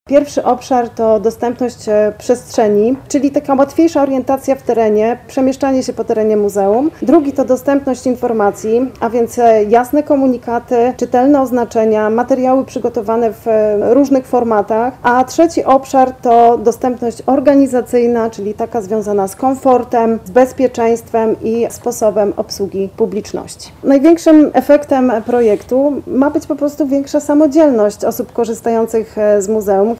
Pierwszy obszar to dostępność przestrzeni, czyli taka łatwiejsza orientacja w terenie, przemieszczanie się po terenie muzeum. Drugi to dostępność informacji, a więc jasne komunikaty, czytelne oznaczenia, materiały przygotowane w różnych formatach. A trzeci obszar to dostępność organizacyjna, czyli taka związana z komfortem, z bezpieczeństwem i sposobem obsługi publiczności. Największym efektem projektu ma być po prostu większa samodzielność osób korzystających z muzeum.